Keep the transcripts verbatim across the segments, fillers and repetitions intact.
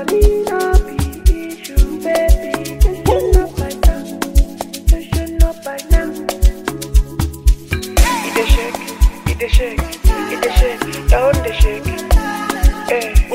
money no be issue, baby. Just shut up by now. Just shut up by now. It a shake, it a shake, it a shake, down the shake. Hey.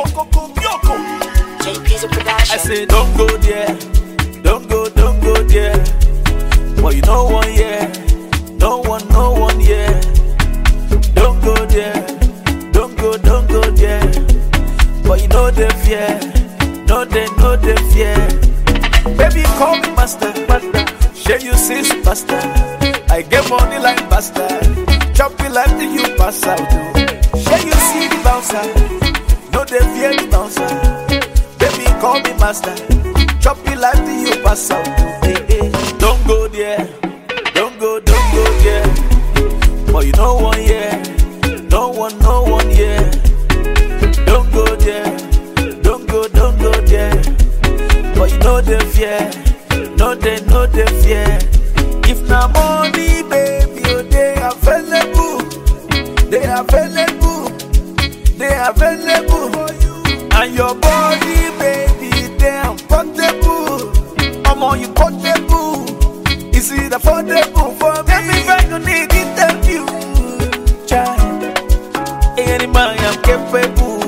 J P's a production. I say don't go there, don't go, don't go there. Well, you know one yeah, no one, no one yeah. Don't go there, don't go, don't go there. But you know the fear, no they, no the fear. Baby call me master, master. Share you see superstar. I get money like bastard. Chop it like the you pass out. Share you see the bouncer, no they fear the bouncer. Baby call me master. Chop it like the you pass out. Hey, hey. Don't go there, don't go, don't go there. But you know one yeah, no one, no one yeah. Don't go there, don't go, don't go there. But you know the fear, no they, no the fear. If na money, baby, oh, they available, they available, they available. And your body, baby, they portable. I'm on you portable. Is it affordable for me? Every friend you need interview, child. Any man I'm capable.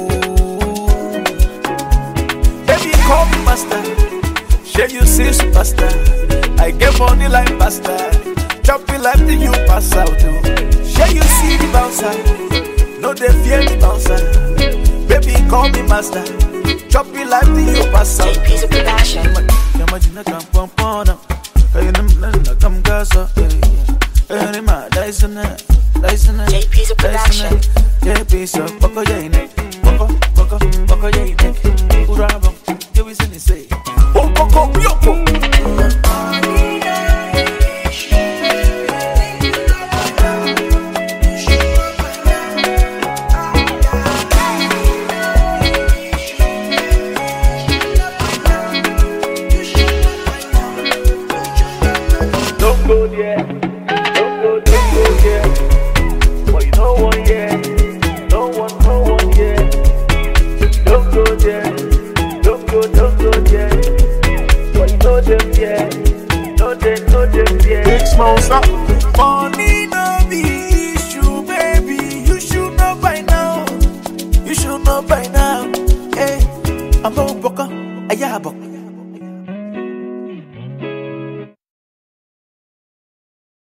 Baby, call me master. Share you see superstar. I get money like bastard. Chop it like the you pass out. Share you see the bouncer. No they fear the bouncer. Baby call me master. Chop it like the you pass out. J P's a production. Imagine I come pom pom. Hey, I'm come casa. Hey, my Dyson, Dyson. J P's a production. J P's a Poco Jane. Poco, Poco, Poco Jane.